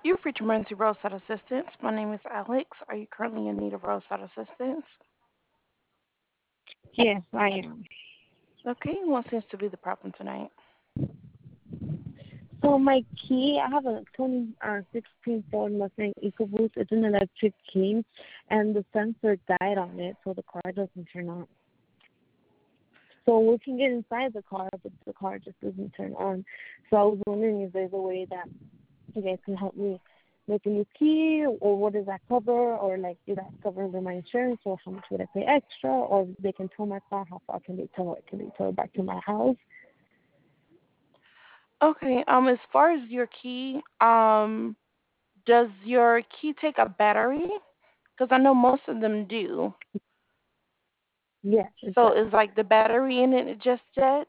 You've reached emergency roadside assistance. My name is Alex. Are you currently in need of roadside assistance? Yes, I am. Okay, what seems to be the problem tonight? So my key, I have a 2016 Ford Mustang EcoBoost. It's an electric key, and the sensor died on it, so the car doesn't turn on. So we can get inside the car, but the car just doesn't turn on. So I was wondering if there's a way that you guys can help me make a new key, or what does that cover, or like, do that cover under my insurance, or how much would I pay extra, or they can tow my car, how far can they tow it? Can they tow it back to my house? Okay, as far as your key, does your key take a battery? Because I know most of them do. Yes, it So does. is like the battery in it just dead?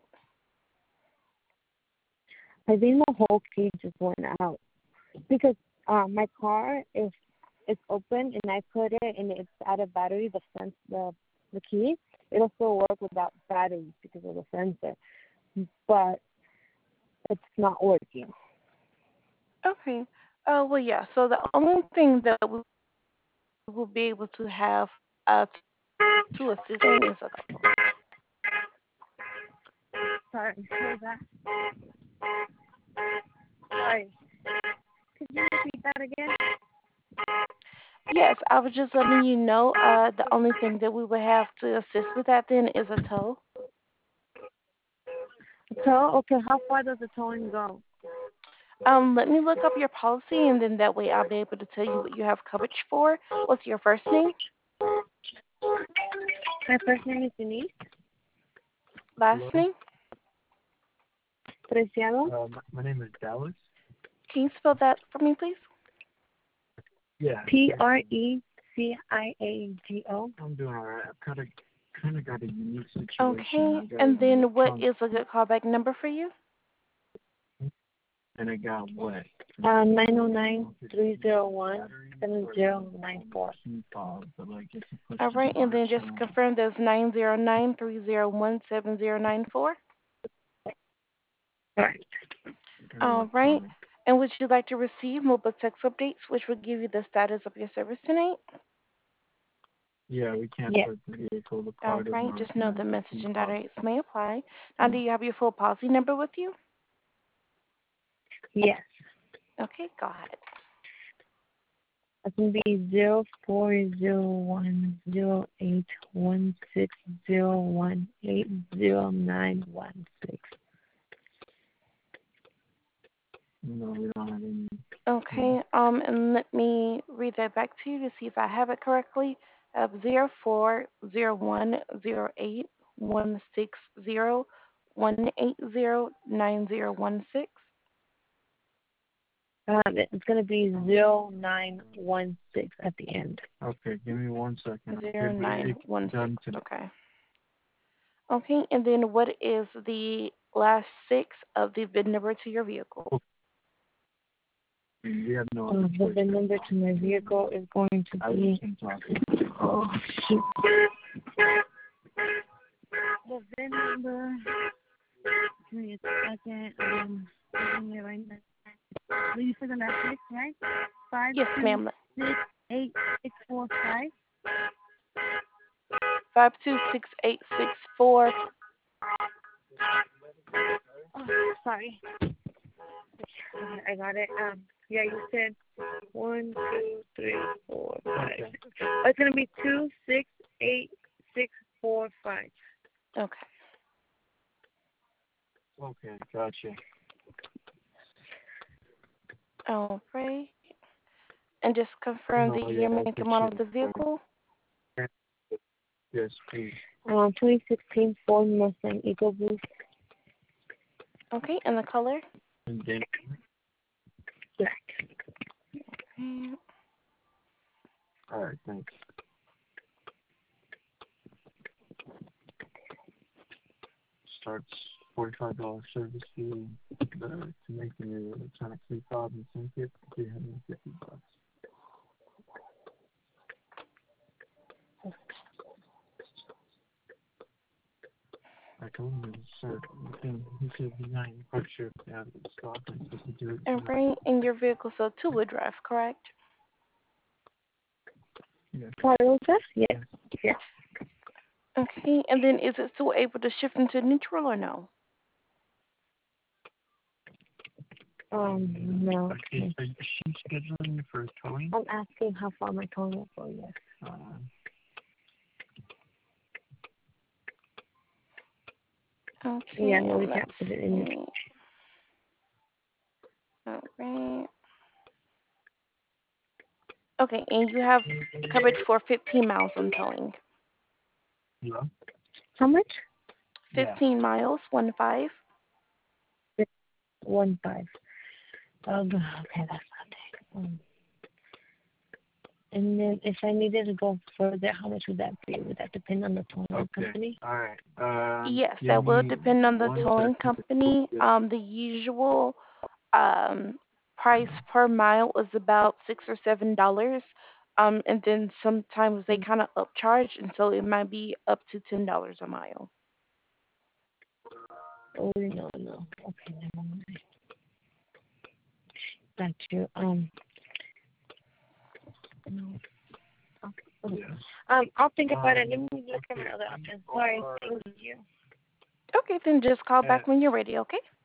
I think the whole key just went out because my car, if it's open and I put it and it's out of battery, the key, it'll still work without batteries because of the sensor, but it's not working. Okay. Well, yeah. So the only thing that we will be able to have to assist in is a couple. Sorry, what was that? Sorry, could you repeat that again? Yes, I was just letting you know. The only thing that we would have to assist with that then is a tow. Tow? Okay, how far does the towing go? Let me look up your policy, and then that way I'll be able to tell you what you have coverage for. What's your first name? My first name is Denise Last Hello. name? Preciado. My name is Dallas. Can you spell that for me, please? Yeah. Preciago. I'm doing all right. I've kind of got a unique situation. Okay. I got a And then what trunk, is a good callback number for you? and I got what? 909-301-7094. But like just to push All the right. And car. then just So confirm those 909-301-7094. Right. All right. And would you like to receive mobile text updates, which will give you the status of your service tonight? yeah, we can't Yes. put the vehicle. The All car doesn't right. Just know recognize the the key messaging data fob. rates may apply. Now, do you have your full policy number with you? Yes. Okay, go ahead. It's gonna be 0401081601809116. No, we don't have any. Okay, and let me read that back to you to see if I have it correctly. 0401081601809016. It's gonna be 0916 at the end. Okay, give me 1 second. Zero nine one six. Done today. Okay. Okay, and then what is the last six of the VIN number to your vehicle? We have no other The choice. VIN number to my vehicle is going to I be. can talk. Oh shoot. The VIN number. Give me a second. Give me right now. You said the last six, right? Five Yes, two ma'am. 68645. 526864. Oh, sorry. Okay, I got it. Yeah, you said 1, 2, 3, 4, 5. Okay. It's gonna be 268645. Okay. Okay, gotcha. All right. And just confirm No, the yeah, year, I make, and model of appreciate the vehicle. it. Yes, please. 2016 Ford Mustang EcoBoost. Okay, and the color. And then, Black. Okay. all right, thanks. Starts $45 service fee to make the new electronic key fob and sync it, $350. I told him to start looking. He said he's not even quite sure if they have it in stock. I'm supposed to do it. All right, and your vehicle's a two-wheel drive, correct? Yeah. Toyota? Yes. Yes. Okay, and then is it still able to shift into neutral or no? No. Okay, so is she scheduling for towing? I'm asking how far my towing will go, yes. Okay, Yeah, no, we let's can't put it in. see. All right. Okay, and you have coverage for 15 miles on towing. Yeah. How much? 15 miles, 1-5. 1.5. Okay, that's not bad. And then if I needed to go further, how much would that be? Would that depend on the towing company? All right. Yes, Give that will me depend on the 1 towing second. company. The usual price per mile is about $6 or $7. And then sometimes they kind of upcharge, and so it might be up to $10 a mile. Oh no. Okay, never mind. Got you. No. Okay. I'll think about it. Let me look at my other options. Sorry. Thank you. Okay, then just call back when you're ready, okay?